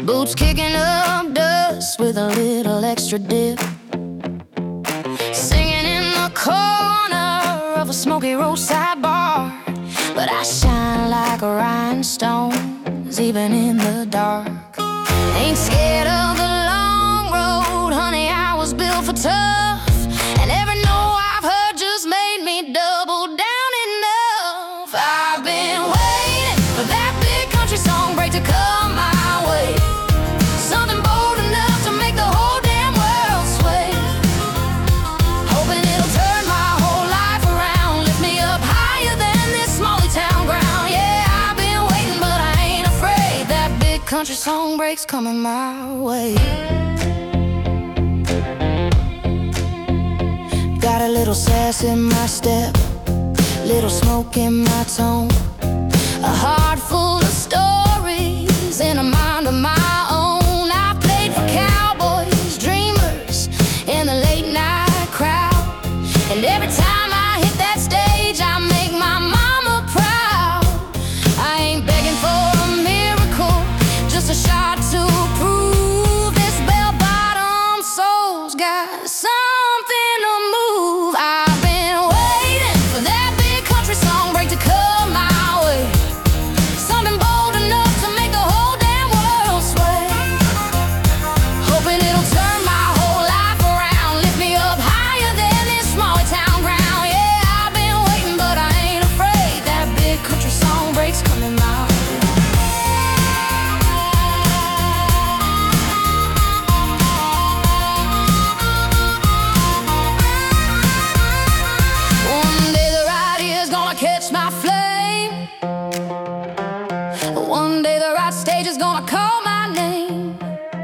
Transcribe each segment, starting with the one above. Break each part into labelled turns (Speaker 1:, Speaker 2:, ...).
Speaker 1: Boots kicking up dust with a little extra dip. Singing in the corner of a smoky roadside bar. But I shine like a rhinestones even in the dark. Ain't scared of the long road, honey, I was built for tough. And every no I've heard just made me double down enough. I've been waiting for that big country song break to come my way. Something bold enough to make the whole damn world sway. Hoping it'll turn my whole life around, lift me up higher than this smally town ground. Yeah, I've been waiting, but I ain't afraid. That big country song break's coming my way. Got a little sass in my step, little smoke in my tone. A heart full of stories and a mind of my own. I played for cowboys, dreamers, in the late night crowd. And every time I hit that stage, I make my mama proud. I ain't begging for a miracle, just a shot to prove this bell-bottom soul's got something to move. I've been waiting for that big country song break to come my way. Something bold enough to make the whole damn world sway. Hoping it'll turn my whole life around, lift me up higher than this small town ground. Yeah, I've been waiting, but I ain't afraid. That big country song break's coming my way. One day the right ear's gonna catch my flame. One day the right stage is gonna call my name.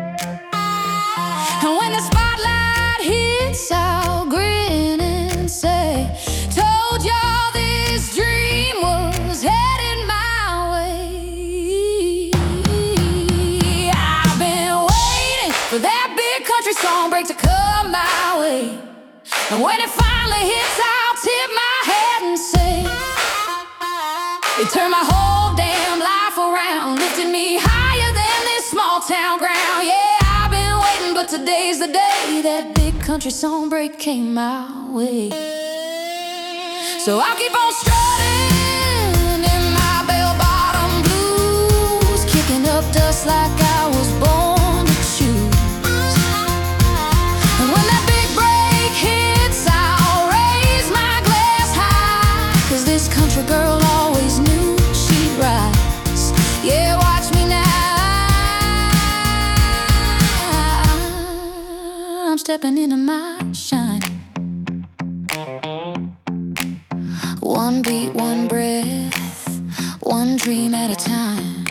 Speaker 1: And when the spotlight hits, I'll grin and say, told y'all this dream was headed my way. I've been waiting for that big country song break to come my way. And when it finally hits, I'll tip my hat and say, it turned my whole damn life around, lifted me higher than this small town ground. Yeah, I've been waiting, but today's the day that big country song break came my way. So I'll keep on strutting in my bell-bottom blues, kicking up dust like I was born to choose. And when that big break hits, I'll raise my glass high, 'cause this country girl always knew she'd rise. Yeah, watch me now, I'm stepping into my shine. One beat, one breath, one dream at a time.